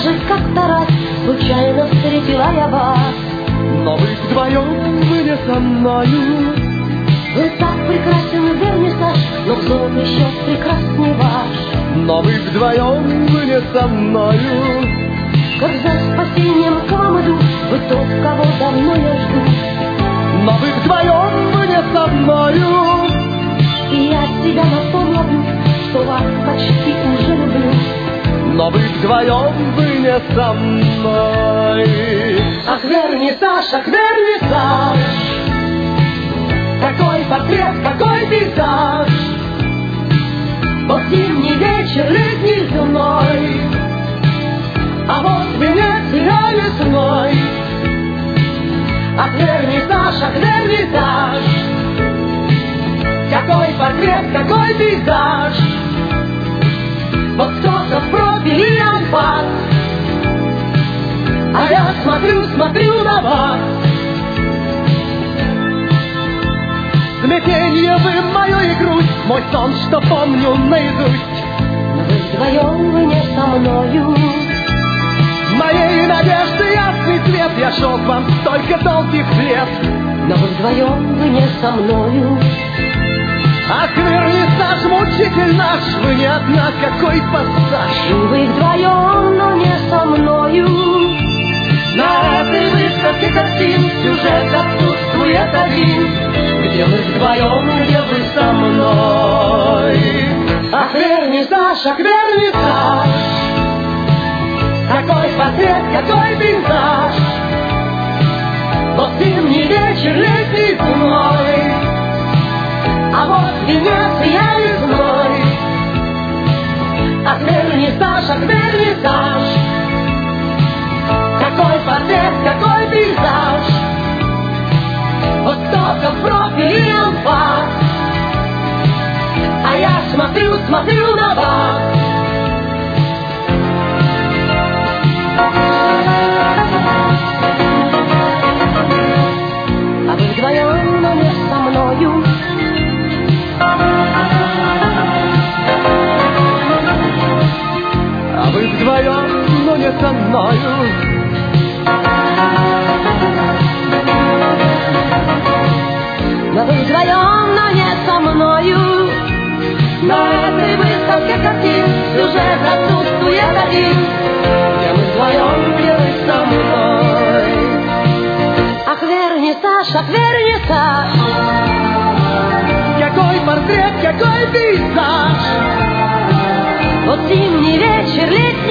же как-то раз случайно встретила я вас. Но вы вдвоем, вы не со мною. Вы так прекрасен, вернисаж, но взор еще прекрасней ваш. Но вы вдвоем, вы не со мною. Как за спасением к вам иду, вы тот, кого давно я жду. Но вы вдвоем, вы не со мною. И я себя на том ловлю, что вас почти уже люблю. Но вы вдвоем, вы не со мной. Ах, вернисаж, ах, вернисаж, какой портрет, какой пейзаж. Вот зимний вечер, летний зной, а вот Венеция весной. Ах, вернисаж, какой портрет, какой пейзаж. Вот кто-то в профиль и анфас, а я смотрю на вас. Смятенье вы мою и грусть, мой сон, что помню наизусть. Но вы вдвоем, вы не со мною. Моей надежды ясный цвет, я шел к вам столько долгих лет. Но вы вдвоем, вы не со мною. Ах, вернисаж, мучитель наш, вы не одна, какой пассаж. Вы вдвоем, но не со мною. На этой выставке картин сюжет отсутствует один. Где мы вдвоем, где вы со мной. Ах, вернисаж, какой портрет, какой пейзаж. Вот зимний вечер, летний зной, а вот Венеция весной. ах, вернисаж, какой портрет, какой пейзаж. Вот кто-то в профиль и анфас, а я смотрю на вас. А вы вдвоем, но не со мною. А вы вдвоем, но не со мною. Но вы вдвоем, но не со мною. На этой выставке картин сюжет отсутствует один. Где мы вдвоем, где вы со мной. Ах, вернисаж, какой портрет, какой пейзаж. вот зимний вечер, летний